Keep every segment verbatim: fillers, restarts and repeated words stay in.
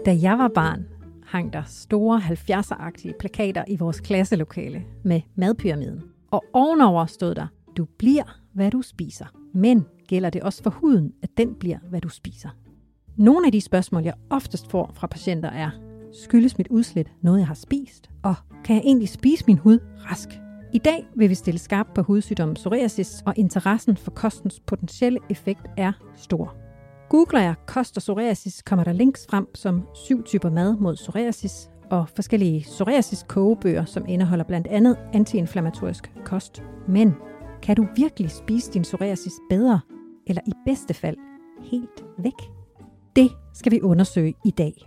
Da jeg var barn, hang der store halvfjerdser-agtige plakater i vores klasselokale med madpyramiden. Og ovenover stod der, du bliver, hvad du spiser. Men gælder det også for huden, at den bliver, hvad du spiser? Nogle af de spørgsmål, jeg oftest får fra patienter er, skyldes mit udslæt noget, jeg har spist? Og kan jeg egentlig spise min hud rask? I dag vil vi stille skarpt på hudsygdommen psoriasis, og interessen for kostens potentielle effekt er stor. Googler jeg kost og psoriasis, kommer der links frem som syv typer mad mod psoriasis og forskellige psoriasis-kogebøger, som indeholder blandt andet antiinflammatorisk kost. Men kan du virkelig spise din psoriasis bedre, eller i bedste fald helt væk? Det skal vi undersøge i dag.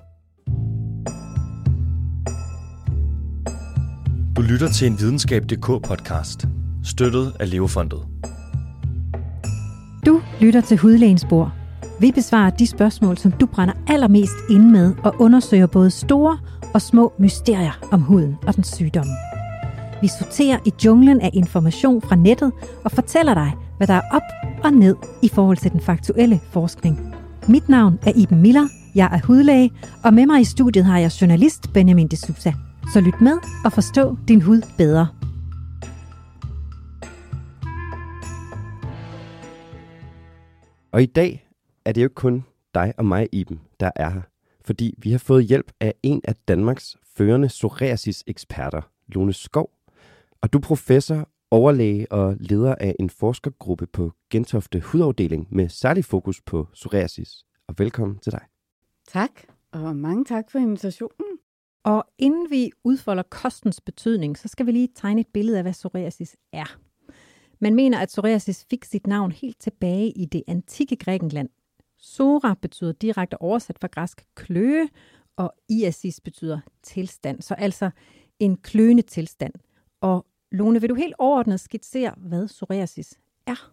Du lytter til en videnskab punktum d k podcast, støttet af Leofondet. Du lytter til Hudlægens Bord. Vi besvarer de spørgsmål, som du brænder allermest inde med, og undersøger både store og små mysterier om huden og dens sygdomme. Vi sorterer i junglen af information fra nettet og fortæller dig, hvad der er op og ned i forhold til den faktuelle forskning. Mit navn er Iben Miller, jeg er hudlæge, og med mig i studiet har jeg journalist Benjamin de Sousa. Så lyt med og forstå din hud bedre. Og i dag er det jo kun dig og mig, Iben, der er her. Fordi vi har fået hjælp af en af Danmarks førende psoriasis-eksperter, Lone Skov. Og du er professor, overlæge og leder af en forskergruppe på Gentofte Hudafdeling med særlig fokus på psoriasis. Og velkommen til dig. Tak, og mange tak for invitationen. Og inden vi udfolder kostens betydning, så skal vi lige tegne et billede af, hvad psoriasis er. Man mener, at psoriasis fik sit navn helt tilbage i det antikke Grækenland. Psora betyder direkte oversat fra græsk kløe, og iasis betyder tilstand, så altså en kløende tilstand. Og Lone, vil du helt overordnet skitsere, hvad psoriasis er?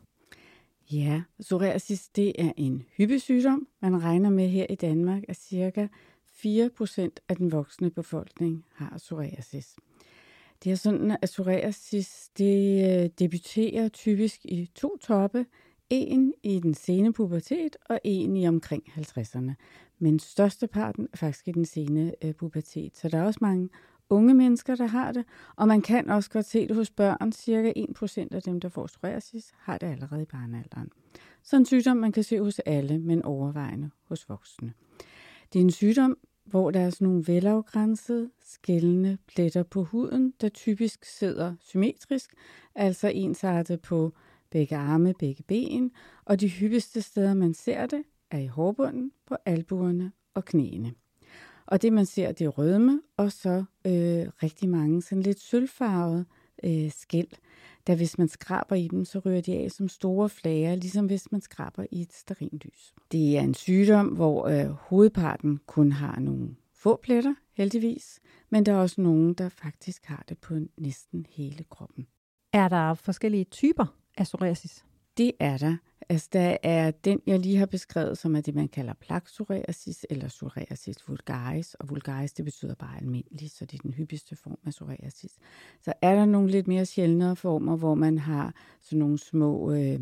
Ja, psoriasis det er en hyppig sygdom. Man regner med her i Danmark, at cirka fire procent af den voksne befolkning har psoriasis. Det er sådan, at psoriasis det debuterer typisk i to toppe. En i den sene pubertet og en i omkring halvtredserne. Men størsteparten er faktisk i den sene øh, pubertet. Så der er også mange unge mennesker, der har det. Og man kan også godt se det hos børn. Cirka en procent af dem, der får psoriasis, har det allerede i barnealderen. Så en sygdom, man kan se hos alle, men overvejende hos voksne. Det er en sygdom, hvor der er sådan nogle velafgrænsede, skældende pletter på huden, der typisk sidder symmetrisk, altså ensartet på begge arme, begge ben, og de hyppigste steder, man ser det, er i hårbunden, på albuerne og knæene. Og det, man ser, det er rødme, og så øh, rigtig mange sådan lidt sølvfarvede øh, skæl, der hvis man skraber i dem, så rører de af som store flager, ligesom hvis man skraber i et stearinlys. Det er en sygdom, hvor øh, hovedparten kun har nogle få pletter, heldigvis, men der er også nogen, der faktisk har det på næsten hele kroppen. Er der forskellige typer af psoriasis? Det er der. Altså, der er den, jeg lige har beskrevet, som er det, man kalder plakpsoriasis eller psoriasis vulgaris. Og vulgaris, det betyder bare almindelig, så det er den hyppigste form af psoriasis. Så er der nogle lidt mere sjældnere former, hvor man har sådan nogle små øh,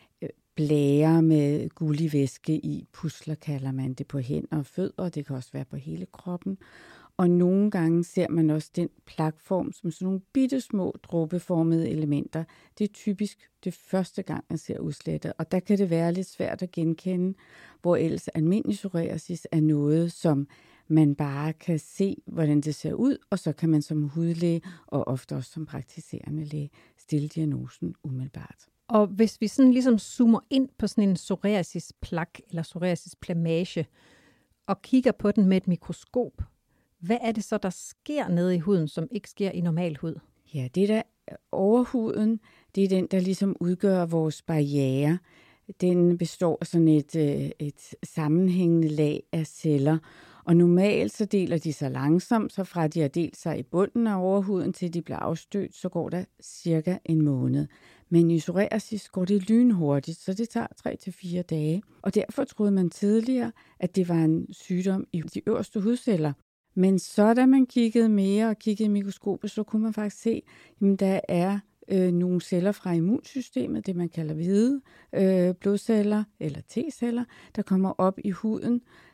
blærer med gullig væske i. Pusler kalder man det på hænder og fødder. Det kan også være på hele kroppen. Og nogle gange ser man også den plakform som sådan nogle bitte små dråbeformede elementer. Det er typisk det første gang, man ser udslættet. Og der kan det være lidt svært at genkende, hvor ellers almindelig psoriasis er noget, som man bare kan se, hvordan det ser ud. Og så kan man som hudlæge og ofte også som praktiserende læge stille diagnosen umiddelbart. Og hvis vi sådan ligesom zoomer ind på sådan en psoriasisplak eller psoriasisplamage og kigger på den med et mikroskop, hvad er det så, der sker nede i huden, som ikke sker i normal hud? Ja, det der overhuden, det er den, der ligesom udgør vores barriere. Den består af sådan et, et sammenhængende lag af celler. Og normalt så deler de sig langsomt, så fra de har delt sig i bunden af overhuden, til de bliver afstødt, så går der cirka en måned. Men i psoriasis går det lynhurtigt, så det tager tre til fire dage. Og derfor troede man tidligere, at det var en sygdom i de øverste hudceller. Men så da man kiggede mere og kiggede i mikroskopet, så kunne man faktisk se, at der er øh, nogle celler fra immunsystemet, det man kalder hvide øh, blodceller eller T-celler, der kommer op i huden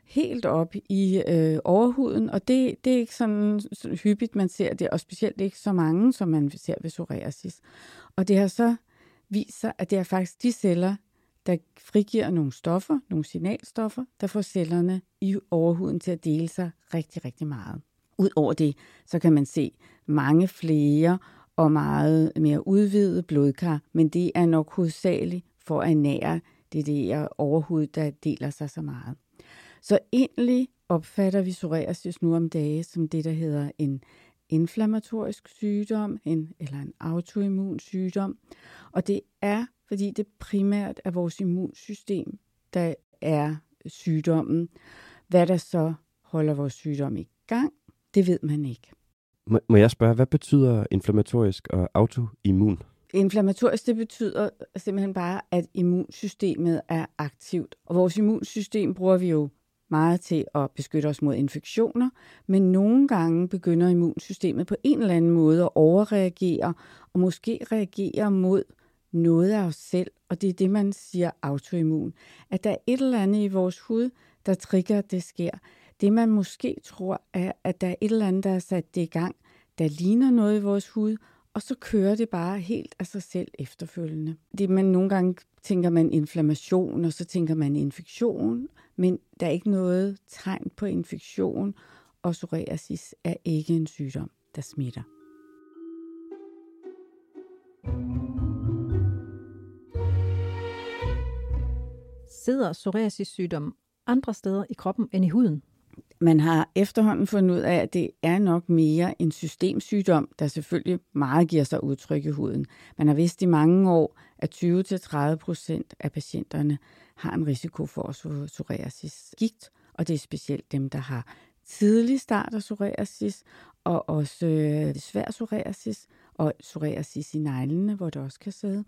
helt op i øh, overhuden, og det, det er ikke sådan, sådan hyppigt, man ser det, og specielt ikke så mange, som man ser ved psoriasis. Og det har så vist sig, at det er faktisk de celler, der frigiver nogle stoffer, nogle signalstoffer, der får cellerne i overhuden til at dele sig rigtig, rigtig meget. Udover det, så kan man se mange flere og meget mere udvidede blodkar, men det er nok hovedsageligt for at nære det der overhud, der deler sig så meget. Så egentlig opfatter vi psoriasis nu om dage som det, der hedder en inflammatorisk sygdom en, eller en autoimmun sygdom. Og det er, fordi det primært er vores immunsystem, der er sygdommen. Hvad der så holder vores sygdom i gang, det ved man ikke. Må, må jeg spørge, hvad betyder inflammatorisk og autoimmun? Inflammatorisk, det betyder simpelthen bare, at immunsystemet er aktivt. Og vores immunsystem bruger vi jo meget til at beskytte os mod infektioner, men nogle gange begynder immunsystemet på en eller anden måde at overreagere, og måske reagere mod noget af os selv, og det er det, man siger autoimmun. At der er et eller andet i vores hud, der trigger, at det sker. Det, man måske tror, er, at der er et eller andet, der har sat det i gang, der ligner noget i vores hud, og så kører det bare helt af sig selv efterfølgende. Det man nogle gange tænker man inflammation, og så tænker man infektion, men der er ikke noget tegn på infektion, og psoriasis er ikke en sygdom, der smitter. Sidder psoriasis-sygdommen andre steder i kroppen end i huden? Man har efterhånden fundet ud af, at det er nok mere en systemsygdom, der selvfølgelig meget giver sig udtryk i huden. Man har vidst i mange år, at tyve til tredive procent af patienterne har en risiko for at få psoriasis-gigt, og det er specielt dem, der har tidlig start af psoriasis, og også øh, svær psoriasis, og psoriasis i neglene, hvor det også kan sidde.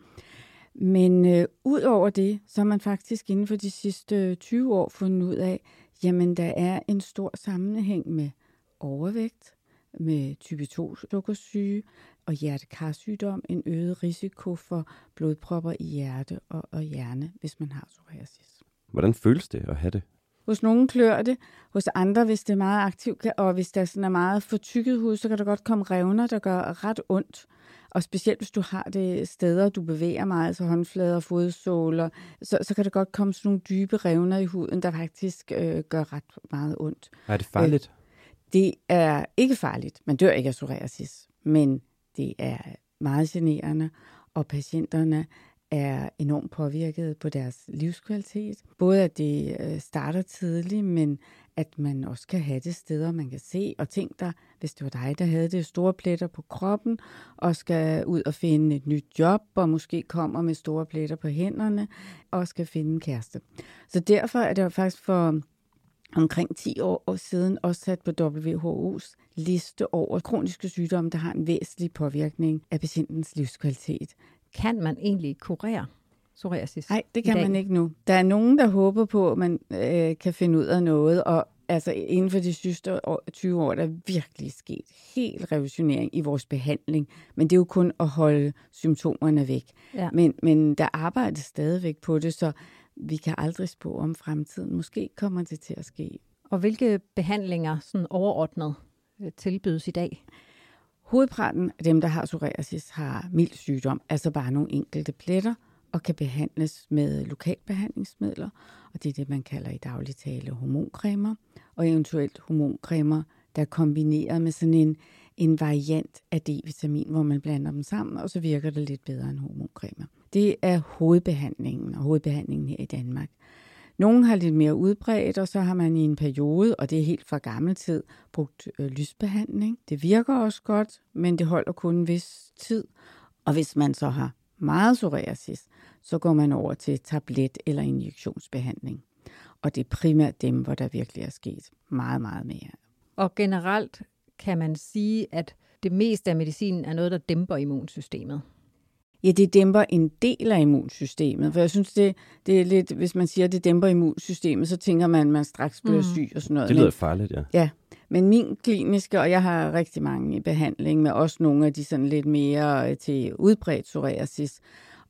Men øh, ud over det, så har man faktisk inden for de sidste tyve år fundet ud af, jamen der er en stor sammenhæng med overvægt, med type to sukkersyge og hjertekarsygdom, en øget risiko for blodpropper i hjerte og, og hjerne, hvis man har psoriasis. Hvordan føles det at have det? Hos nogen klør det, hos andre, hvis det er meget aktivt, og hvis der sådan er meget fortykket hud, så kan der godt komme revner, der gør ret ondt. Og specielt hvis du har det steder, du bevæger meget, altså håndflader og fodsåler, så, så kan der godt komme sådan nogle dybe revner i huden, der faktisk øh, gør ret meget ondt. Er det farligt? Øh, det er ikke farligt. Man dør ikke af psoriasis, men det er meget generende, og patienterne er enormt påvirket på deres livskvalitet. Både at det starter tidligt, men at man også kan have det steder, man kan se. Og tænk dig, hvis det var dig, der havde det store pletter på kroppen, og skal ud og finde et nyt job, og måske kommer med store pletter på hænderne, og skal finde en kæreste. Så derfor er det jo faktisk for omkring ti år siden også sat på W H O's liste over kroniske sygdomme, der har en væsentlig påvirkning af patientens livskvalitet. Kan man egentlig kurere psoriasis? Nej, det kan man ikke nu. Der er nogen, der håber på, at man øh, kan finde ud af noget, og altså inden for de sidste tyve år, der er virkelig sket helt revolutionering i vores behandling, men det er jo kun at holde symptomerne væk. Ja. Men, men der arbejdes stadigvæk på det, så vi kan aldrig spå om fremtiden. Måske kommer det til at ske. Og hvilke behandlinger sådan overordnet tilbydes i dag? Hovedparten af dem, der har psoriasis, har mild sygdom, altså bare nogle enkelte pletter, og kan behandles med lokalbehandlingsmidler, og det er det, man kalder i daglig tale hormoncremer, og eventuelt hormoncremer, der er kombineret med sådan en, en variant af D-vitamin, hvor man blander dem sammen, og så virker det lidt bedre end hormoncremer. Det er hovedbehandlingen, og hovedbehandlingen her i Danmark. Nogle har lidt mere udbredt, og så har man i en periode, og det er helt fra gammel tid, brugt øh, lysbehandling. Det virker også godt, men det holder kun en vis tid. Og hvis man så har meget psoriasis, så går man over til tablet- eller injektionsbehandling. Og det er primært dem, hvor der virkelig er sket meget, meget mere. Og generelt kan man sige, at det meste af medicinen er noget, der dæmper immunsystemet. Ja, det dæmper en del af immunsystemet, for jeg synes, det, det er lidt, hvis man siger, at det dæmper immunsystemet, så tænker man, at man straks bliver mm. syg og sådan noget. Det lyder farligt, ja. Ja, men min kliniske, og jeg har rigtig mange i behandling med også nogle af de sådan lidt mere til udbredt psoriasis,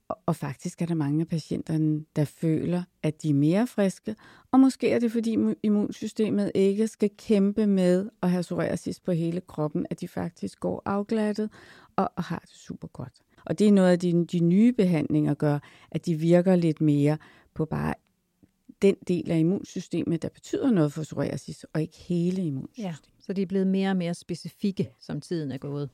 Og faktisk er der mange af patienterne, der føler, at de er mere friske. Og måske er det, fordi immunsystemet ikke skal kæmpe med at have psoriasis på hele kroppen, at de faktisk går afglattet og, og har det super godt. Og det er noget af de, de nye behandlinger gør, at de virker lidt mere på bare den del af immunsystemet, der betyder noget for psoriasis, og ikke hele immunsystemet. Ja, så de er blevet mere og mere specifikke, som tiden er gået.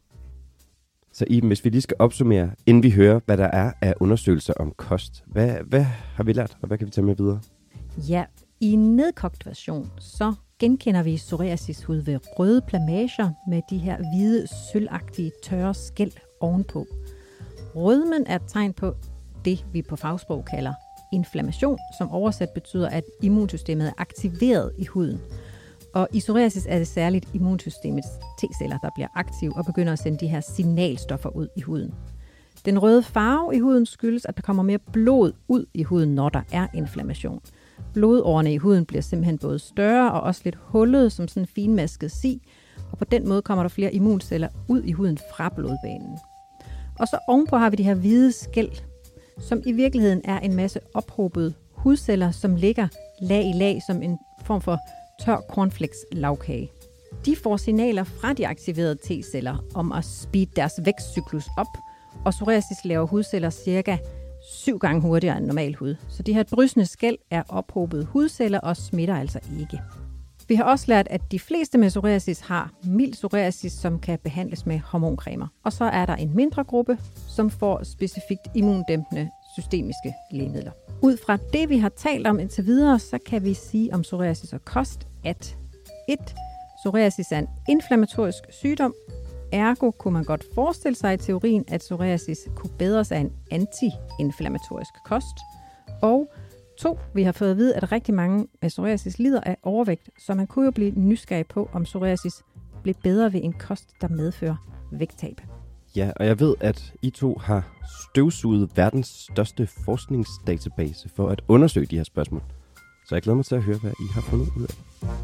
Så Iben, hvis vi lige skal opsummere, inden vi hører, hvad der er af undersøgelser om kost, hvad, hvad har vi lært, og hvad kan vi tage med videre? Ja, i nedkogt version, så genkender vi psoriasishud ved røde plamager med de her hvide, sølvagtige, tørre skæl ovenpå. Rødmen er et tegn på det, vi på fagsprog kalder inflammation, som oversat betyder, at immunsystemet er aktiveret i huden. Og i psoriasis er det særligt immunsystemets T-celler, der bliver aktive og begynder at sende de her signalstoffer ud i huden. Den røde farve i huden skyldes, at der kommer mere blod ud i huden, når der er inflammation. Blodårene i huden bliver simpelthen både større og også lidt hullede som sådan en finmasket si, og på den måde kommer der flere immunceller ud i huden fra blodbanen. Og så ovenpå har vi de her hvide skæl, som i virkeligheden er en masse ophobede hudceller, som ligger lag i lag som en form for tør cornflakes-lavkage. De får signaler fra de aktiverede T-celler om at speede deres vækstcyklus op, og psoriasis laver hudceller cirka syv gange hurtigere end normal hud. Så de her drysende skæl er ophobede hudceller og smitter altså ikke. Vi har også lært, at de fleste med psoriasis har mild psoriasis, som kan behandles med hormoncremer. Og så er der en mindre gruppe, som får specifikt immundæmpende systemiske lægemidler. Ud fra det, vi har talt om indtil videre, så kan vi sige om psoriasis og kost, at et Psoriasis er en inflammatorisk sygdom. Ergo kunne man godt forestille sig i teorien, at psoriasis kunne bedres af en anti-inflammatorisk kost. Og to, vi har fået at vide, at rigtig mange med psoriasis lider af overvægt, så man kunne jo blive nysgerrig på, om psoriasis bliver bedre ved en kost, der medfører vægttab. Ja, og jeg ved, at I to har støvsuget verdens største forskningsdatabase for at undersøge de her spørgsmål. Så jeg glæder mig til at høre, hvad I har fundet ud af.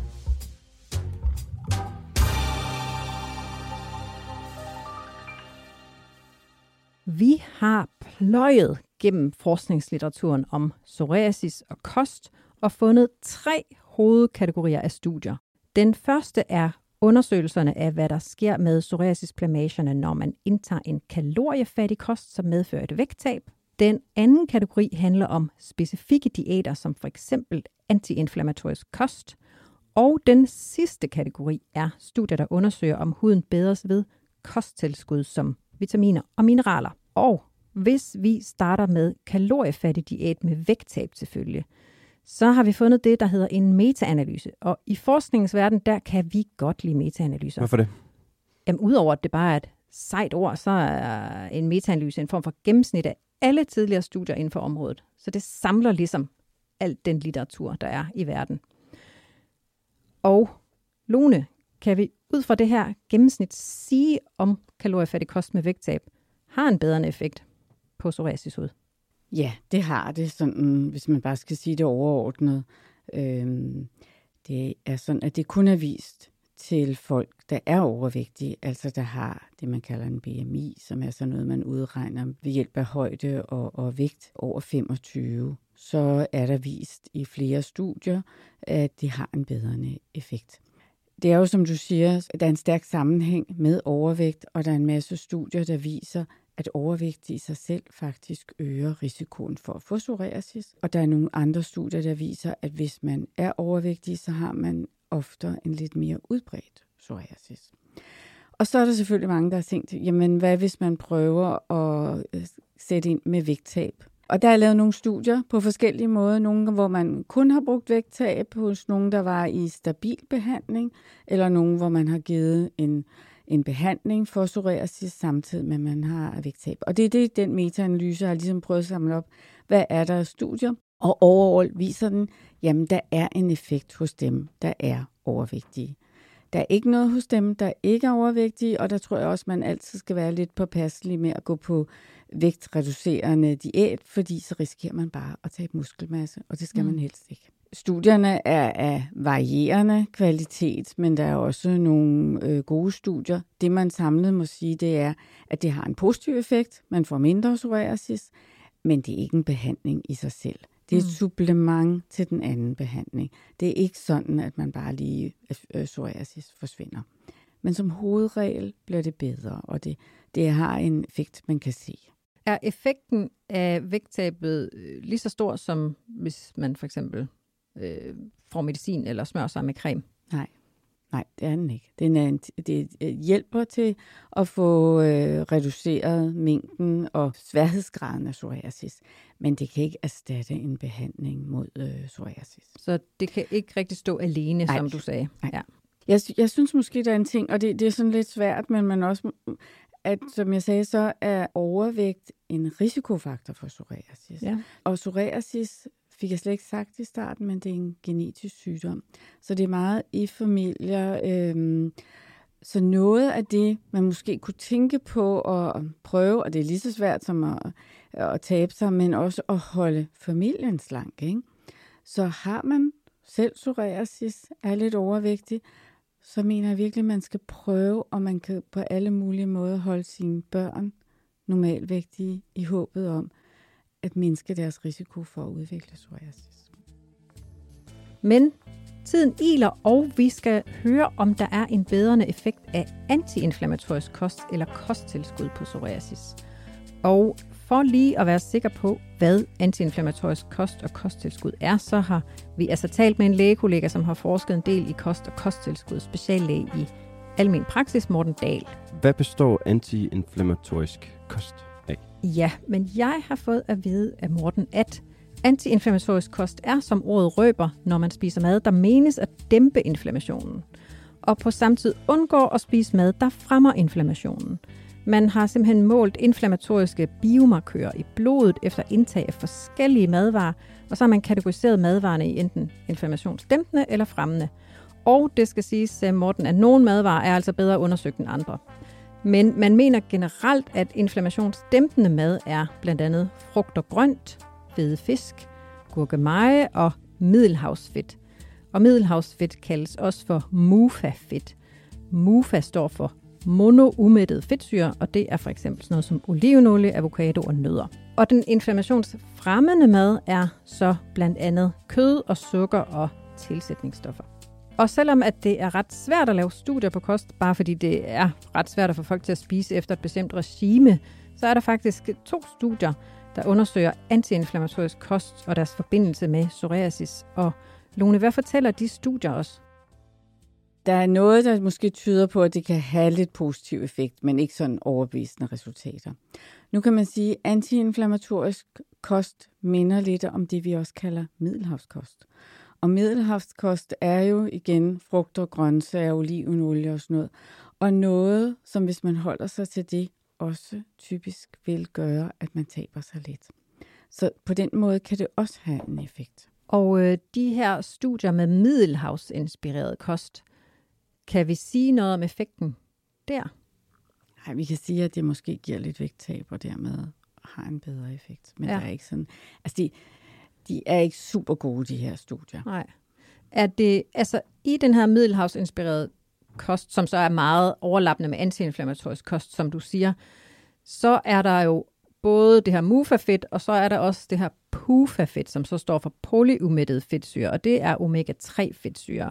Vi har pløjet gennem forskningslitteraturen om psoriasis og kost og fundet tre hovedkategorier af studier. Den første er undersøgelserne af, hvad der sker med psoriasisplamagerne, når man indtager en kaloriefattig kost, som medfører et vægttab. Den anden kategori handler om specifikke diæter, som for eksempel antiinflammatorisk kost. Og den sidste kategori er studier, der undersøger, om huden bedres ved kosttilskud som vitaminer og mineraler. Og hvis vi starter med kaloriefattig diæt med vægttab til følge, så har vi fundet det, der hedder en metaanalyse. Og i forskningens verden, der kan vi godt lide metaanalyser. Hvorfor det? Jamen, udover at det bare er et sejt ord, så er en metaanalyse en form for gennemsnit af alle tidligere studier inden for området. Så det samler ligesom alt den litteratur, der er i verden. Og Lone, kan vi ud fra det her gennemsnit sige, om kaloriefattig kost med vægttab har en bedre effekt på psoriasishud? Ja, det har det, sådan, hvis man bare skal sige det overordnet. Øhm, det er sådan, at det kun er vist til folk, der er overvægtige, altså der har det, man kalder en B M I, som er sådan noget, man udregner ved hjælp af højde og, og vægt over femogtyve. Så er der vist i flere studier, at det har en bedre effekt. Det er jo, som du siger, der er en stærk sammenhæng med overvægt, og der er en masse studier, der viser, at overvægt i sig selv faktisk øger risikoen for at få psoriasis. Og der er nogle andre studier, der viser, at hvis man er overvægtig, så har man ofte en lidt mere udbredt psoriasis. Og så er der selvfølgelig mange, der har tænkt, jamen hvad hvis man prøver at sætte ind med vægttab? Og der er lavet nogle studier på forskellige måder. Nogle, hvor man kun har brugt vægttab, hos nogle, der var i stabil behandling, eller nogle, hvor man har givet en, en behandling for psoriasis, samtidig med, at man har vægttab. Og det er det, den metaanalyse har ligesom prøvet at samle op. Hvad er der af studier? Og overall viser den, jamen der er en effekt hos dem, der er overvægtige. Der er ikke noget hos dem, der ikke er overvægtige, og der tror jeg også, man altid skal være lidt påpasselig med at gå på vægtreducerende diæt, fordi så risikerer man bare at tabe muskelmasse, og det skal mm. man helst ikke. Studierne er af varierende kvalitet, men der er også nogle øh, gode studier. Det man samlet må sige, det er, at det har en positiv effekt. Man får mindre psoriasis, men det er ikke en behandling i sig selv. Det er et mm. supplement til den anden behandling. Det er ikke sådan, at man bare lige øh, psoriasis forsvinder. Men som hovedregel bliver det bedre, og det, det har en effekt, man kan se. Er effekten af vægttabet lige så stor, som hvis man for eksempel øh, får medicin eller smører sig med creme? Nej, nej, det er den ikke. Den er, det hjælper til at få øh, reduceret mængden og sværhedsgraden af psoriasis, men det kan ikke erstatte en behandling mod øh, psoriasis. Så det kan ikke rigtig stå alene, nej, som du sagde? Nej. Ja. Jeg, jeg synes måske, der er en ting, og det, det er sådan lidt svært, men man også, at som jeg sagde, så er overvægt en risikofaktor for psoriasis. Ja. Og psoriasis fik jeg slet ikke sagt i starten, men det er en genetisk sygdom. Så det er meget i familier. Øhm, så noget af det, man måske kunne tænke på at prøve, og det er lige så svært som at, at tabe sig, men også at holde familien slank, ikke? Så har man selv psoriasis, er lidt overvægtig, så mener jeg virkelig, at man skal prøve, og man kan på alle mulige måder holde sine børn normalvægtige i håbet om at mindske deres risiko for at udvikle psoriasis. Men tiden iler, og vi skal høre, om der er en bedrende effekt af antiinflammatorisk kost eller kosttilskud på psoriasis. Og for lige at være sikker på, hvad antiinflammatorisk kost og kosttilskud er, så har vi altså talt med en lægekollega, som har forsket en del i kost og kosttilskud, speciallæge i almen praksis, Morten Dahl. Hvad består antiinflammatorisk kost af? Ja, men jeg har fået at vide af Morten, at antiinflammatorisk kost er, som ordet røber, når man spiser mad, der menes at dæmpe inflammationen, og på samme tid undgår at spise mad, der fremmer inflammationen. Man har simpelthen målt inflammatoriske biomarkører i blodet efter indtag af forskellige madvarer, og så har man kategoriseret madvarerne i enten inflammationsdæmpende eller fremmende. Og det skal siges, Morten, at nogle madvarer er altså bedre undersøgt end andre. Men man mener generelt, at inflammationsdæmpende mad er blandt andet frugt og grønt, fede fisk, gurkemeje og middelhavsfedt. Og middelhavsfedt kaldes også for M U F A-fedt. M U F A står for monoumættede fedtsyre, og det er for eksempel sådan noget som olivenolie, avocado og nødder. Og den inflammationsfremmende mad er så blandt andet kød og sukker og tilsætningsstoffer. Og selvom at det er ret svært at lave studier på kost, bare fordi det er ret svært at få folk til at spise efter et bestemt regime, så er der faktisk to studier, der undersøger antiinflammatorisk kost og deres forbindelse med psoriasis. Og Lone, hvad fortæller de studier os? Der er noget, der måske tyder på, at det kan have lidt positiv effekt, men ikke sådan overbevisende resultater. Nu kan man sige, at antiinflammatorisk kost minder lidt om det, vi også kalder middelhavskost. Og middelhavskost er jo igen frugter, grøntsager, olivenolie og sådan noget. Og noget, som hvis man holder sig til det, også typisk vil gøre, at man taber sig lidt. Så på den måde kan det også have en effekt. Og øh, de her studier med middelhavsinspireret kost, kan vi sige noget om effekten der? Nej, vi kan sige, at det måske giver lidt vægttab, og dermed har en bedre effekt. Men ja. Det er ikke sådan. Altså, de, de er ikke super gode, de her studier. Nej. Er det, altså, i den her middelhavsinspirerede kost, som så er meget overlappende med antiinflammatorisk kost, som du siger, så er der jo både det her M U F A-fedt, og så er der også det her P U F A-fedt, som så står for polyumættede fedtsyre, og det er omega tre fedtsyre.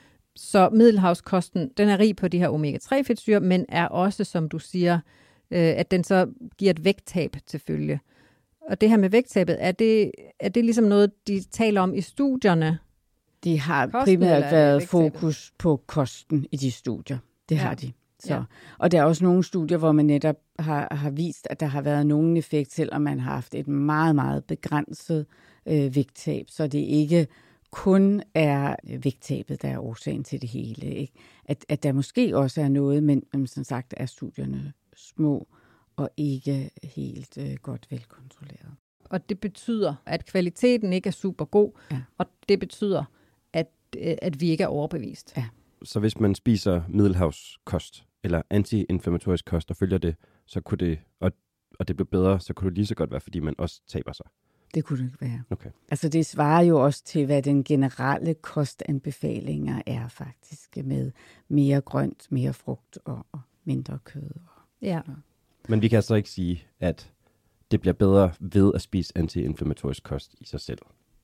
Så middelhavskosten, den er rig på de her omega tre fedtsyre, men er også, som du siger, øh, at den så giver et vægttab til følge. Og det her med vægttabet, er det, er det ligesom noget, de taler om i studierne? De har kosten, primært været fokus på kosten i de studier. Det ja. har de. Så. Ja. Og der er også nogle studier, hvor man netop har, har vist, at der har været nogen effekt, selvom man har haft et meget, meget begrænset øh, vægttab. Så det ikke kun er vægttabet, der er årsagen til det hele. Ikke? At, at der måske også er noget, men, men som sagt er studierne små og ikke helt øh, godt velkontrolleret. Og det betyder, at kvaliteten ikke er super god, ja. Og det betyder, at, at vi ikke er overbevist. Ja. Så hvis man spiser middelhavskost eller antiinflammatorisk kost og følger det, så kunne det, og, og det bliver bedre, så kunne det lige så godt være, fordi man også taber sig. Det kunne det ikke være. Okay. Altså det svarer jo også til, hvad den generelle kostanbefalinger er faktisk, med mere grønt, mere frugt og, og mindre kød. Og, ja. Men vi kan altså ikke sige, at det bliver bedre ved at spise antiinflammatorisk kost i sig selv.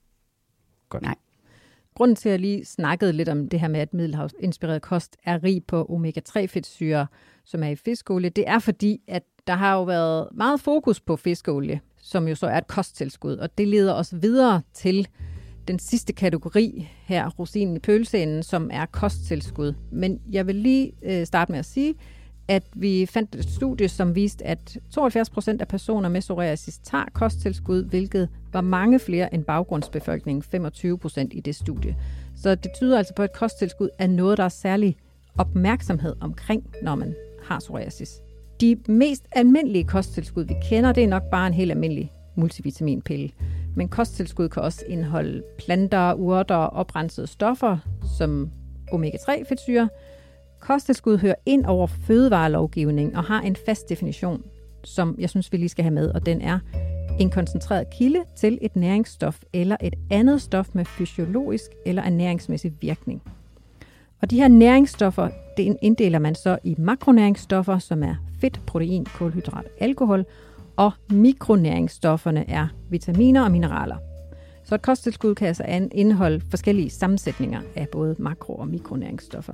Godt. Nej. Grunden til, at jeg lige snakkede lidt om det her med, at middelhavsinspireret kost er rig på omega tre fedtsyrer, som er i fiskeolie, det er fordi, at der har jo været meget fokus på fiskeolie, som jo så er et kosttilskud, og det leder os videre til den sidste kategori her, rosinen i pølseenden, som er kosttilskud. Men jeg vil lige øh, starte med at sige, at vi fandt et studie, som viste, at tooghalvfjerds procent af personer med psoriasis tager kosttilskud, hvilket var mange flere end baggrundsbefolkningen, femogtyve procent i det studie. Så det tyder altså på, at kosttilskud er noget, der er særlig opmærksomhed omkring, når man har psoriasis. De mest almindelige kosttilskud, vi kender, det er nok bare en helt almindelig multivitaminpille. Men kosttilskud kan også indeholde planter, urter og oprensede stoffer, som omega tre fedtsyre. Kosttilskud hører ind over fødevarelovgivning og har en fast definition, som jeg synes, vi lige skal have med, og den er en koncentreret kilde til et næringsstof eller et andet stof med fysiologisk eller ernæringsmæssig virkning. Og de her næringsstoffer, det inddeler man så i makronæringsstoffer, som er fedt, protein, kulhydrat, alkohol, og mikronæringsstofferne er vitaminer og mineraler. Så et kosttilskud kan altså indeholde forskellige sammensætninger af både makro- og mikronæringsstoffer.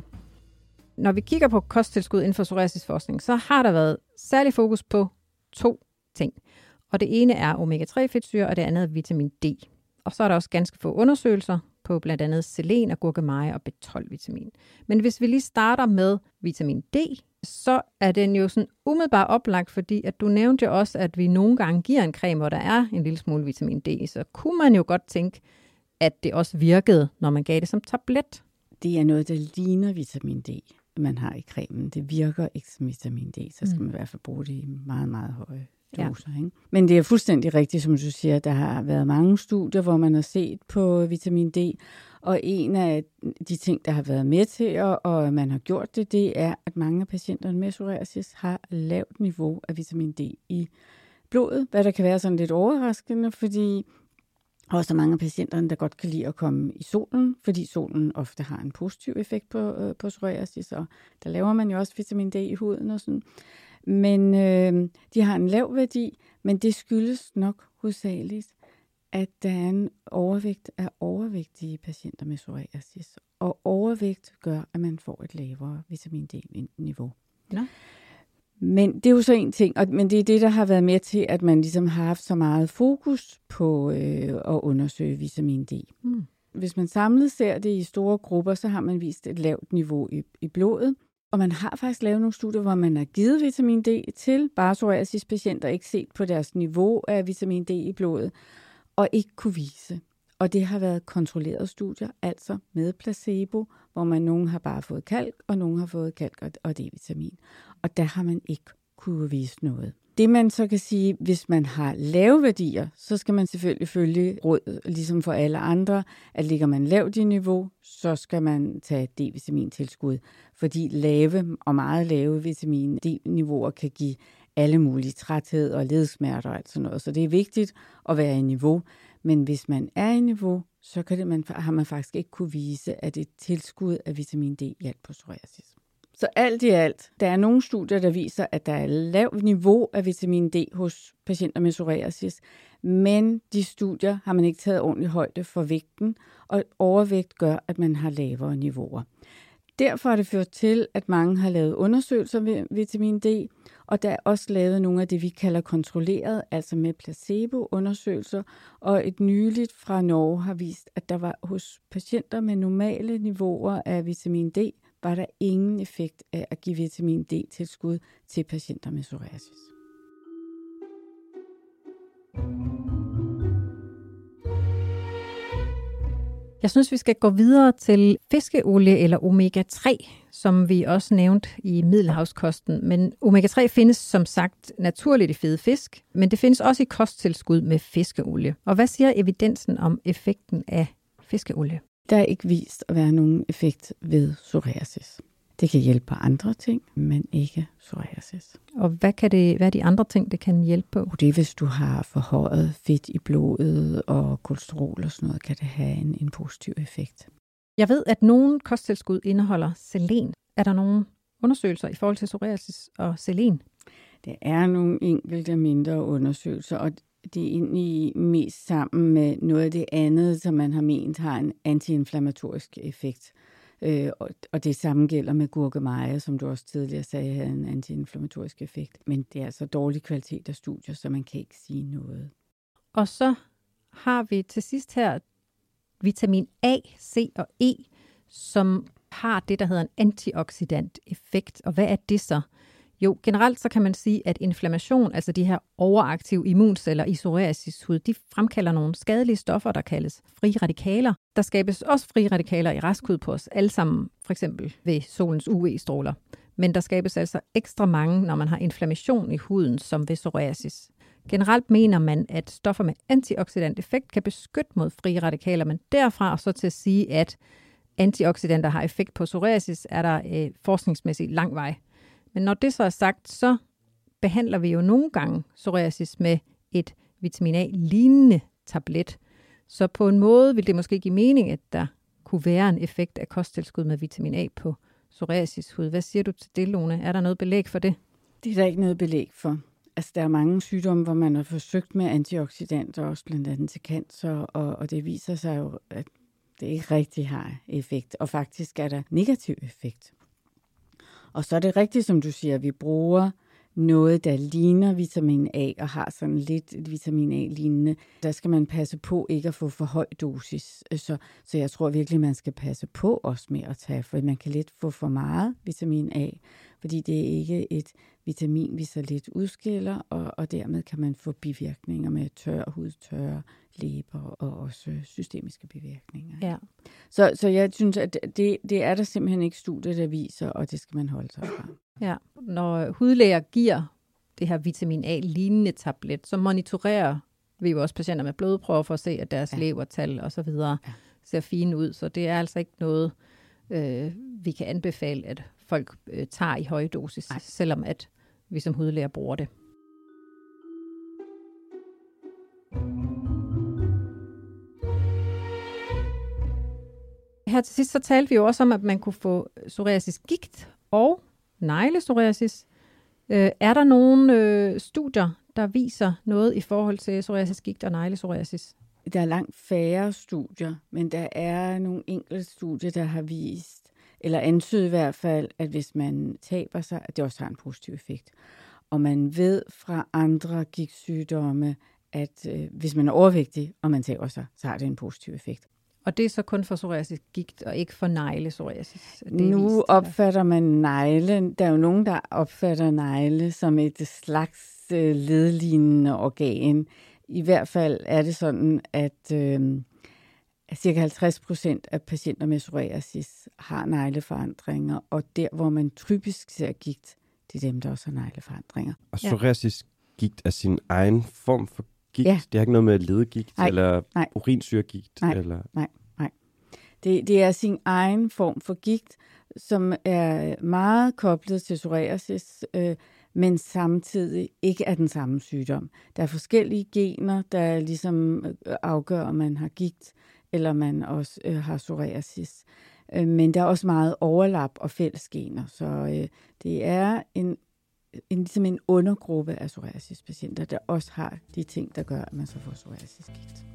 Når vi kigger på kosttilskud inden for psoriasisforskning, så har der været særlig fokus på to ting. Og det ene er omega tre fedtsyre, og det andet er vitamin D. Og så er der også ganske få undersøgelser på blandt andet selen og gurkemeje og B tolv vitamin. Men hvis vi lige starter med vitamin D, så er den jo sådan umiddelbart oplagt, fordi at du nævnte jo også, at vi nogle gange giver en creme, hvor der er en lille smule vitamin D. Så kunne man jo godt tænke, at det også virkede, når man gav det som tablet. Det er noget, der ligner vitamin D, man har i cremen. Det virker ikke som vitamin D, så skal mm. man i hvert fald bruge det i meget, meget høje doser. Ja. Ikke? Men det er fuldstændig rigtigt, som du siger. Der har været mange studier, hvor man har set på vitamin D, og en af de ting, der har været med til, og man har gjort det, det er, at mange af patienterne med psoriasis har lavt niveau af vitamin D i blodet, hvad der kan være sådan lidt overraskende, fordi også mange af patienterne, der godt kan lide at komme i solen, fordi solen ofte har en positiv effekt på, øh, på psoriasis, og der laver man jo også vitamin D i huden og sådan. Men øh, de har en lav værdi, men det skyldes nok hovedsageligt, at der er en overvægt af overvægtige patienter med psoriasis. Og overvægt gør, at man får et lavere vitamin D-niveau. Ja. Men det er jo så en ting, og, men det er det, der har været med til, at man ligesom har haft så meget fokus på øh, at undersøge vitamin D. Mm. Hvis man samlet ser det i store grupper, så har man vist et lavt niveau i, i blodet. Og man har faktisk lavet nogle studier, hvor man har givet vitamin D til bare psoriasispatienter, ikke set på deres niveau af vitamin D i blodet, og ikke kunne vise. Og det har været kontrollerede studier, altså med placebo, hvor man nogen har bare fået kalk, og nogen har fået kalk og D-vitamin. Og der har man ikke kunne vise noget. Det man så kan sige, hvis man har lave værdier, så skal man selvfølgelig følge råd, ligesom for alle andre, at ligger man lavt i niveau, så skal man tage D-vitamintilskud, fordi lave og meget lave vitamin D-niveauer kan give alle mulige træthed og ledsmerter og alt sådan noget. Så det er vigtigt at være i niveau, men hvis man er i niveau, så kan det, man, har man faktisk ikke kunne vise, at et tilskud af vitamin D hjælper på psoriasis. Så alt i alt, der er nogle studier, der viser, at der er lavt niveau af vitamin D hos patienter med psoriasis, men de studier har man ikke taget ordentligt højde for vægten, og overvægt gør, at man har lavere niveauer. Derfor har det ført til, at mange har lavet undersøgelser med vitamin D, og der er også lavet nogle af det, vi kalder kontrolleret, altså med placebo-undersøgelser, og et nyligt fra Norge har vist, at der var hos patienter med normale niveauer af vitamin D, var der ingen effekt af at give vitamin D-tilskud til patienter med psoriasis. Jeg synes, vi skal gå videre til fiskeolie eller omega tre, som vi også nævnte i middelhavskosten. Men omega tre findes som sagt naturligt i fede fisk, men det findes også i kosttilskud med fiskeolie. Og hvad siger evidensen om effekten af fiskeolie? Der er ikke vist at være nogen effekt ved psoriasis. Det kan hjælpe på andre ting, men ikke psoriasis. Og hvad, kan det, hvad er de andre ting, det kan hjælpe på? Det er, hvis du har forhøjet fedt i blodet og kolesterol og sådan noget, kan det have en, en positiv effekt. Jeg ved, at nogle kosttilskud indeholder selen. Er der nogle undersøgelser i forhold til psoriasis og selen? Der er nogle enkelte mindre undersøgelser, og det er egentlig mest sammen med noget af det andet, som man har ment har en antiinflammatorisk effekt. Øh, og, og det samme gælder med gurkemeje, som du også tidligere sagde, havde en antiinflammatorisk effekt. Men det er altså dårlig kvalitet af studier, så man kan ikke sige noget. Og så har vi til sidst her vitamin A, C og E, som har det, der hedder en antioxidant effekt. Og hvad er det så? Jo, generelt så kan man sige, at inflammation, altså de her overaktive immunceller i psoriasishud, de fremkalder nogle skadelige stoffer, der kaldes frie radikaler. Der skabes også frie radikaler i rask hud på os, alle sammen for eksempel ved solens U V-stråler. Men der skabes altså ekstra mange, når man har inflammation i huden, som ved psoriasis. Generelt mener man, at stoffer med antioxidant effekt kan beskytte mod frie radikaler, men derfra og så til at sige, at antioxidanter har effekt på psoriasis, er der øh, forskningsmæssigt lang vej. Men når det så er sagt, så behandler vi jo nogle gange psoriasis med et vitamin A-lignende tablet. Så på en måde vil det måske give mening, at der kunne være en effekt af kosttilskud med vitamin A på psoriasishud. Hvad siger du til det, Lone? Er der noget belæg for det? Det er der ikke noget belæg for. Altså, der er mange sygdomme, hvor man har forsøgt med antioxidanter, også blandt andet til cancer, og, og det viser sig jo, at det ikke rigtig har effekt. Og faktisk er der negativ effekt. Og så er det rigtigt, som du siger, at vi bruger noget, der ligner vitamin A og har sådan lidt vitamin A-lignende. Der skal man passe på ikke at få for høj dosis. Så, så jeg tror virkelig, man skal passe på også med at tage, for man kan let få for meget vitamin A, fordi det er ikke et vitamin, vi så lidt udskiller, og, og dermed kan man få bivirkninger med tør hud, tørre læber og også systemiske bivirkninger. Ja. Så, så jeg synes, at det, det er der simpelthen ikke studier, der viser, og det skal man holde sig fra. Ja, når hudlæger giver det her vitamin A-lignende tablet, så monitorerer vi jo også patienter med blodprøver for at se, at deres ja. levertal og så videre ja. ser fine ud. Så det er altså ikke noget, øh, vi kan anbefale, at folk øh, tager i høje dosis, Nej. selvom at vi som hudlæger bruger det. Her til sidst så talte vi jo også om, at man kunne få psoriasis-gigt og negle-psoriasis. Øh, er der nogle øh, studier, der viser noget i forhold til psoriasis-gigt og negle-psoriasis? Der er langt færre studier, men der er nogle enkelte studier, der har vist, eller antydet i hvert fald, at hvis man taber sig, at det også har en positiv effekt. Og man ved fra andre gigtsygdomme, at øh, hvis man er overvægtig, og man taber sig, så har det en positiv effekt. Og det er så kun for psoriasis-gigt, og ikke for negle-psoriasis? Nu vist, opfatter man negle. Der er jo nogen, der opfatter negle som et slags øh, ledlignende organ. I hvert fald er det sådan, at øh, cirka halvtreds procent af patienter med psoriasis har negleforandringer, og der, hvor man typisk ser gigt, det er dem, der også har negleforandringer. Og psoriasis-gigt er sin egen form for gigt? Ja. Det har ikke noget med ledegigt nej, eller nej. urinsyregigt? Nej, eller? nej, nej. Det, det er sin egen form for gigt, som er meget koblet til psoriasis, øh, men samtidig ikke er den samme sygdom. Der er forskellige gener, der ligesom afgør, om man har gigt, eller man også øh, har psoriasis. Øh, men der er også meget overlap og fælles gener, så øh, det er en En, ligesom en undergruppe af psoriasispatienter, der også har de ting, der gør, at man så får psoriasisgigt.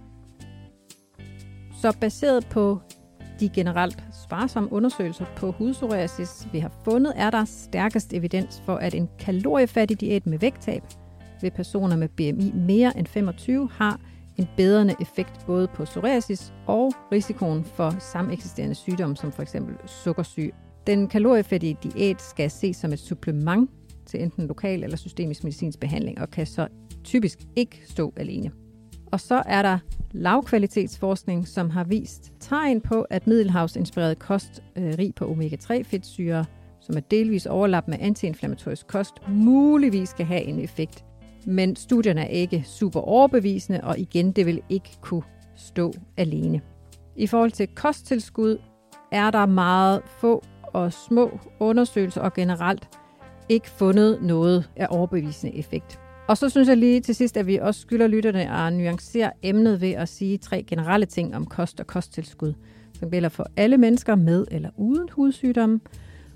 Så baseret på de generelt sparsomme undersøgelser på hudpsoriasis, vi har fundet, er der stærkest evidens for, at en kaloriefattig diæt med vægttab ved personer med B M I mere end femogtyve har en bedrende effekt både på psoriasis og risikoen for sameksisterende sygdomme, som for eksempel sukkersyge. Den kaloriefattige diæt skal ses som et supplement til enten lokal eller systemisk medicinsk behandling, og kan så typisk ikke stå alene. Og så er der lavkvalitetsforskning, som har vist tegn på, at middelhavsinspireret kost, øh, rig på omega tre fedtsyrer, som er delvis overlappende med antiinflammatorisk kost, muligvis kan have en effekt. Men studierne er ikke super overbevisende, og igen, det vil ikke kunne stå alene. I forhold til kosttilskud er der meget få og små undersøgelser, og generelt ikke fundet noget af overbevisende effekt. Og så synes jeg lige til sidst, at vi også skylder lytterne at nuancere emnet ved at sige tre generelle ting om kost og kosttilskud, som gælder for alle mennesker med eller uden hudsygdomme.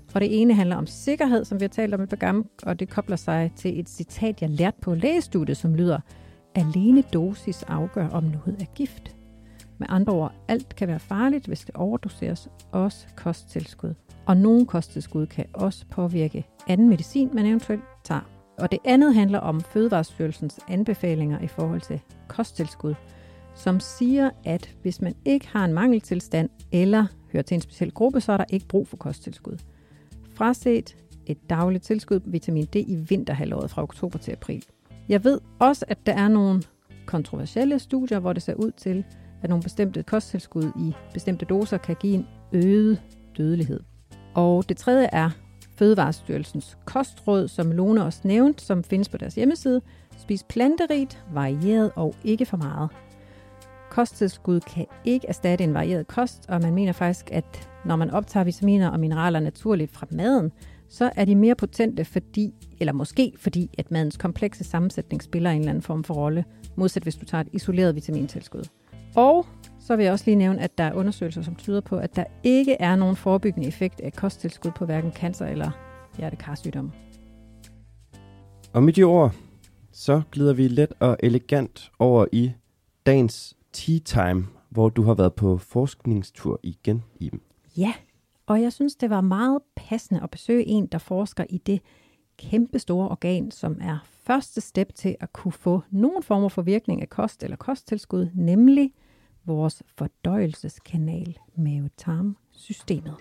Og det ene handler om sikkerhed, som vi har talt om et par gange, og det kobler sig til et citat, jeg lærte på lægestudiet, som lyder: alene dosis afgør, om noget er gift. Med andre ord, alt kan være farligt, hvis det overdoseres, også kosttilskud. Og nogle kosttilskud kan også påvirke anden medicin, man eventuelt tager. Og det andet handler om Fødevarestyrelsens anbefalinger i forhold til kosttilskud, som siger, at hvis man ikke har en mangeltilstand eller hører til en speciel gruppe, så er der ikke brug for kosttilskud. Fraset et dagligt tilskud vitamin D i vinterhalvåret fra oktober til april. Jeg ved også, at der er nogle kontroversielle studier, hvor det ser ud til, at nogle bestemte kosttilskud i bestemte doser kan give en øget dødelighed. Og det tredje er Fødevarestyrelsens kostråd, som Lone også nævnte, som findes på deres hjemmeside. Spis planterigt, varieret og ikke for meget. Kosttilskud kan ikke erstatte en varieret kost, og man mener faktisk, at når man optager vitaminer og mineraler naturligt fra maden, så er de mere potente, fordi, eller måske fordi, at madens komplekse sammensætning spiller en eller anden form for rolle, modsat hvis du tager et isoleret vitamintilskud. Og så vil jeg også lige nævne, at der er undersøgelser, som tyder på, at der ikke er nogen forebyggende effekt af kosttilskud på hverken cancer eller hjertekarsygdomme. Og med de ord, så glider vi let og elegant over i dagens Tea Time, hvor du har været på forskningstur igen, Iben. Ja, og jeg synes, det var meget passende at besøge en, der forsker i det kæmpe store organ, som er første step til at kunne få nogen former for virkning af kost eller kosttilskud, nemlig vores fordøjelseskanal, mave-tarm-systemet.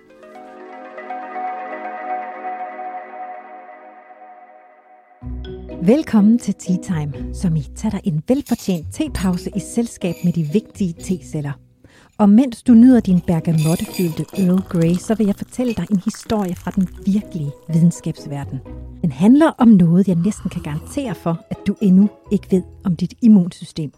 Velkommen til Tea Time, som I tager dig en velfortjent tepause i selskab med de vigtige te-celler. Og mens du nyder din bergamottefyldte Earl Grey, så vil jeg fortælle dig en historie fra den virkelige videnskabsverden. Den handler om noget, jeg næsten kan garantere for, at du endnu ikke ved om dit immunsystem.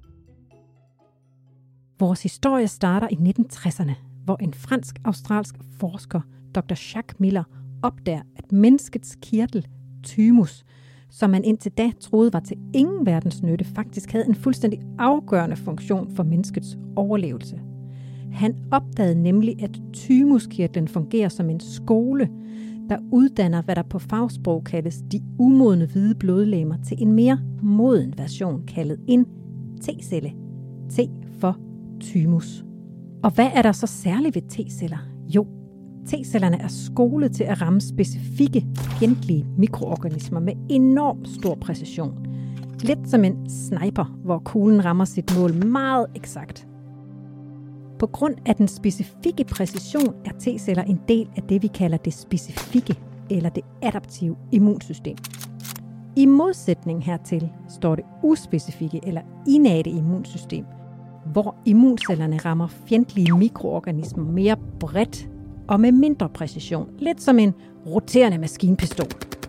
Vores historie starter i nitten tresserne, hvor en fransk-australsk forsker, doktor Jacques Miller, opdager, at menneskets kirtel, thymus, som man indtil da troede var til ingen verdens nytte, faktisk havde en fuldstændig afgørende funktion for menneskets overlevelse. Han opdagede nemlig, at thymuskirtlen fungerer som en skole, der uddanner, hvad der på fagsprog kaldes de umodne hvide blodlegemer, til en mere moden version, kaldet en T-celle. T for thymus. Og hvad er der så særligt ved T-celler? Jo, T-cellerne er skolet til at ramme specifikke, fjendtlige mikroorganismer med enorm stor præcision. Lidt som en sniper, hvor kuglen rammer sit mål meget eksakt. På grund af den specifikke præcision er T-celler en del af det, vi kalder det specifikke eller det adaptive immunsystem. I modsætning hertil står det uspecifikke eller innate immunsystem, hvor immuncellerne rammer fjendtlige mikroorganismer mere bredt og med mindre præcision, lidt som en roterende maskinpistol.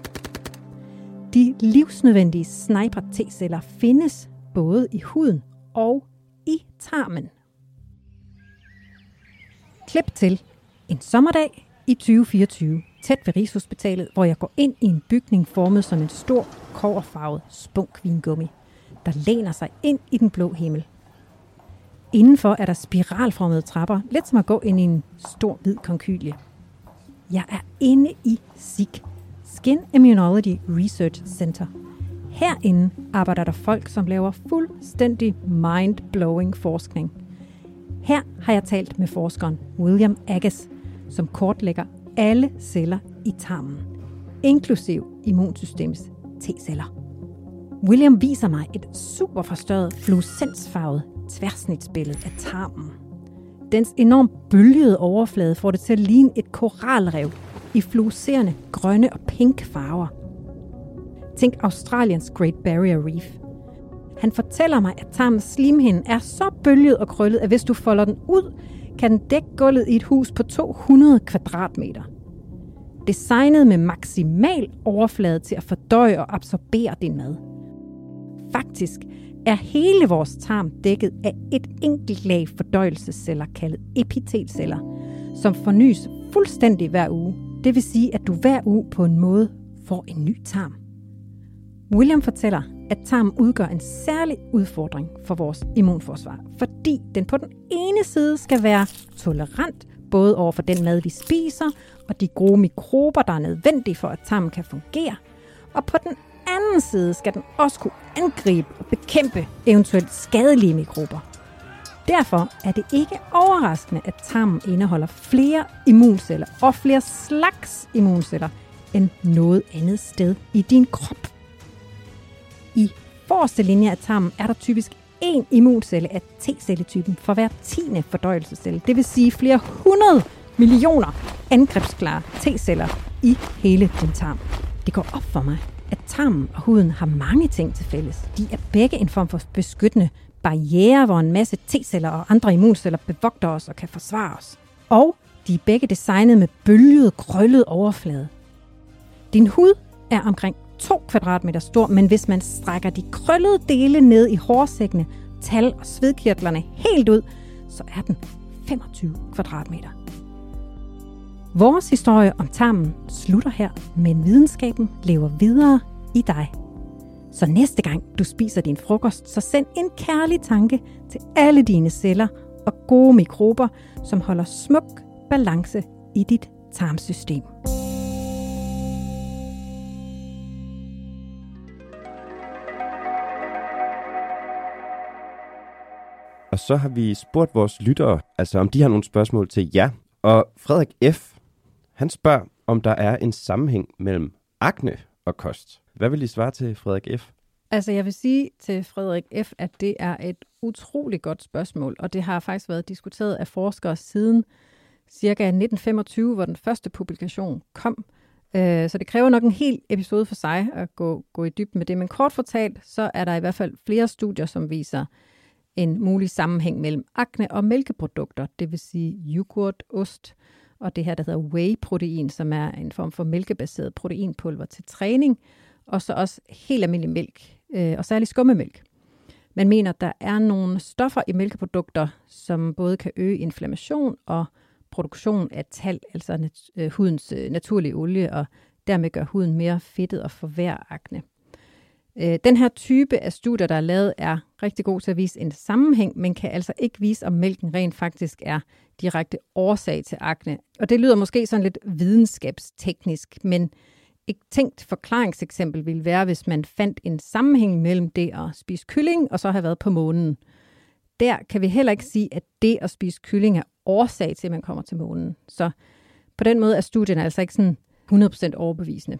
De livsnødvendige sniper T-celler findes både i huden og i tarmen. Klip til en sommerdag i tyve fireogtyve, tæt ved Rigshospitalet, hvor jeg går ind i en bygning formet som en stor, kobberfarvet spunkvingummi, der læner sig ind i den blå himmel. Indenfor er der spiralformede trapper, lidt som at gå ind i en stor hvid konkylie. Jeg er inde i S I C, Skin Immunology Research Center. Herinde arbejder der folk, som laver fuldstændig mind-blowing forskning. Her har jeg talt med forskeren William Agus, som kortlægger alle celler i tarmen, inklusiv immunsystemets T-celler. William viser mig et super forstørret fluorescensfarvet tværsnitsbillede af tarmen. Dens enormt bølgede overflade får det til at ligne et koralrev i fluorescerende grønne og pink farver. Tænk Australiens Great Barrier Reef. Han fortæller mig, at tarmens slimhinde er så bølget og krøllet, at hvis du folder den ud, kan den dække gulvet i et hus på to hundrede kvadratmeter. Designet med maksimal overflade til at fordøje og absorbere din mad. Faktisk er hele vores tarm dækket af et enkelt lag fordøjelsesceller kaldet epitelceller, som fornyes fuldstændig hver uge. Det vil sige, at du hver uge på en måde får en ny tarm. William fortæller, at tarmen udgør en særlig udfordring for vores immunforsvar, fordi den på den ene side skal være tolerant, både over for den mad, vi spiser, og de gode mikrober, der er nødvendige for, at tarmen kan fungere. Og på den anden side skal den også kunne angribe og bekæmpe eventuelt skadelige mikrober. Derfor er det ikke overraskende, at tarmen indeholder flere immunceller og flere slags immunceller end noget andet sted i din krop. I forreste linje af tarmen er der typisk én immuncelle af T-celletypen for hver tiende fordøjelsescelle. Det vil sige flere hundrede millioner angrebsklare T-celler i hele din tarm. Det går op for mig, at tarmen og huden har mange ting til fælles. De er begge en form for beskyttende barriere, hvor en masse T-celler og andre immunceller bevogter os og kan forsvare os. Og de er begge designet med bølget, krøllet overflade. Din hud er omkring to kvadratmeter stor, men hvis man strækker de krøllede dele ned i hårsækkene, tal- og svedkirtlerne helt ud, så er den femogtyve kvadratmeter. Vores historie om tarmen slutter her, men videnskaben lever videre i dig. Så næste gang du spiser din frokost, så send en kærlig tanke til alle dine celler og gode mikrober, som holder smuk balance i dit tarmsystem. Og så har vi spurgt vores lyttere, altså om de har nogle spørgsmål til jer. Og Frederik F., han spørger, om der er en sammenhæng mellem akne og kost. Hvad vil I svare til Frederik F.? Altså jeg vil sige til Frederik F., at det er et utroligt godt spørgsmål, og det har faktisk været diskuteret af forskere siden cirka nitten femogtyve, hvor den første publikation kom. Så det kræver nok en hel episode for sig at gå, gå i dybden med det. Men kort fortalt, så er der i hvert fald flere studier, som viser en mulig sammenhæng mellem akne og mælkeprodukter, det vil sige yoghurt, ost og det her, der hedder whey-protein, som er en form for mælkebaseret proteinpulver til træning, og så også helt almindelig mælk, øh, og særligt skummemælk. Man mener, at der er nogle stoffer i mælkeprodukter, som både kan øge inflammation og produktion af talg, altså nat- øh, hudens øh, naturlige olie, og dermed gør huden mere fedtet og forværre akne. Øh, den her type af studier, der er lavet, er rigtig god til at vise en sammenhæng, men kan altså ikke vise, om mælken rent faktisk er direkte årsag til akne. Og det lyder måske sådan lidt videnskabsteknisk, men et tænkt forklaringseksempel ville være, hvis man fandt en sammenhæng mellem det at spise kylling og så have været på månen. Der kan vi heller ikke sige, at det at spise kylling er årsag til, at man kommer til månen. Så på den måde er studierne altså ikke sådan hundrede procent overbevisende.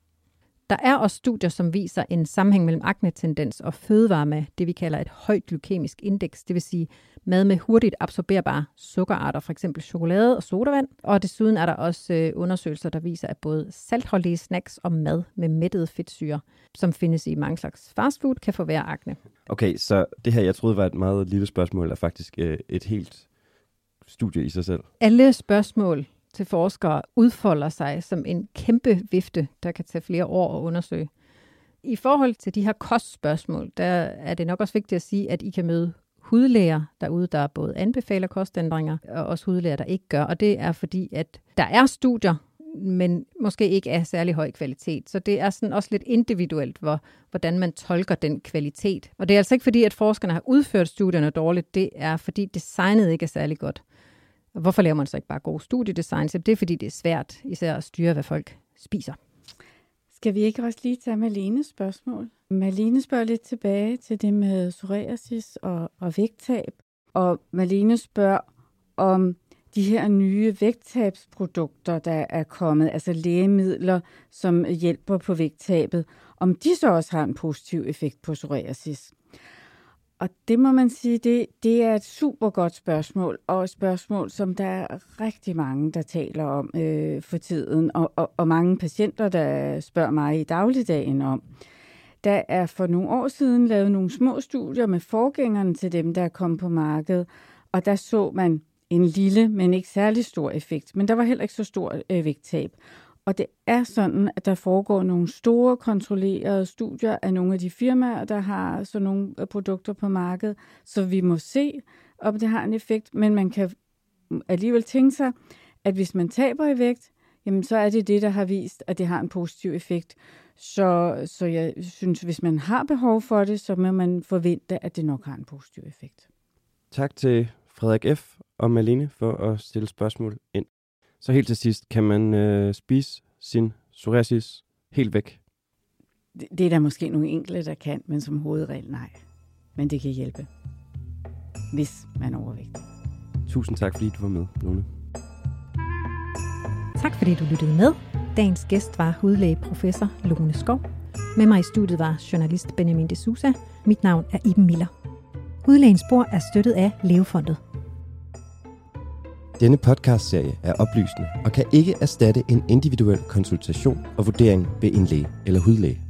Der er også studier, som viser en sammenhæng mellem aknetendens og fødevarer med det, vi kalder et højt glykemisk indeks, det vil sige mad med hurtigt absorberbare sukkerarter, f.eks. chokolade og sodavand. Og desuden er der også undersøgelser, der viser, at både saltholdige snacks og mad med mættede fedtsyrer, som findes i mange slags fastfood, kan forværre akne. Okay, så det her, jeg troede var et meget lille spørgsmål, er faktisk øh, et helt studie i sig selv. Alle spørgsmål til forskere udfolder sig som en kæmpe vifte, der kan tage flere år at undersøge. I forhold til de her kostspørgsmål, der er det nok også vigtigt at sige, at I kan møde hudlæger derude, der både anbefaler kostændringer, og også hudlæger, der ikke gør. Og det er fordi, at der er studier, men måske ikke af særlig høj kvalitet. Så det er sådan også lidt individuelt, hvor, hvordan man tolker den kvalitet. Og det er altså ikke fordi, at forskerne har udført studierne dårligt. Det er fordi designet ikke er særlig godt. Og hvorfor laver man så ikke bare god studiedesign? Så det er fordi, det er svært især at styre, hvad folk spiser. Skal vi ikke også lige tage Malenes spørgsmål? Malene spørger lidt tilbage til det med psoriasis og, og vægttab. Og Malene spørger om de her nye vægttabsprodukter, der er kommet, altså lægemidler, som hjælper på vægttabet, om de så også har en positiv effekt på psoriasis. Og det må man sige, det, det er et super godt spørgsmål, og et spørgsmål, som der er rigtig mange, der taler om øh, for tiden, og, og, og mange patienter, der spørger mig i dagligdagen om. Der er for nogle år siden lavet nogle små studier med forgængerne til dem, der er kommet på markedet, og der så man en lille, men ikke særlig stor effekt, men der var heller ikke så stor øh, vægttab. Og det er sådan, at der foregår nogle store kontrollerede studier af nogle af de firmaer, der har sådan nogle produkter på markedet. Så vi må se, om det har en effekt. Men man kan alligevel tænke sig, at hvis man taber i vægt, jamen så er det det, der har vist, at det har en positiv effekt. Så, så jeg synes, hvis man har behov for det, så må man forvente, at det nok har en positiv effekt. Tak til Frederik F. og Malene for at stille spørgsmål ind. Så helt til sidst, kan man øh, spise sin psoriasis helt væk? Det, det er der måske nogle enkelte, der kan, men som hovedregel nej. Men det kan hjælpe, hvis man er overvægtig. Tusind tak, fordi du var med, Lone. Tak fordi du lyttede med. Dagens gæst var hudlæge professor Lone Skov. Med mig i studiet var journalist Benjamin de Sousa. Mit navn er Iben Miller. Hudlægens Spor er støttet af Levefondet. Denne podcastserie er oplysende og kan ikke erstatte en individuel konsultation og vurdering ved en læge eller hudlæge.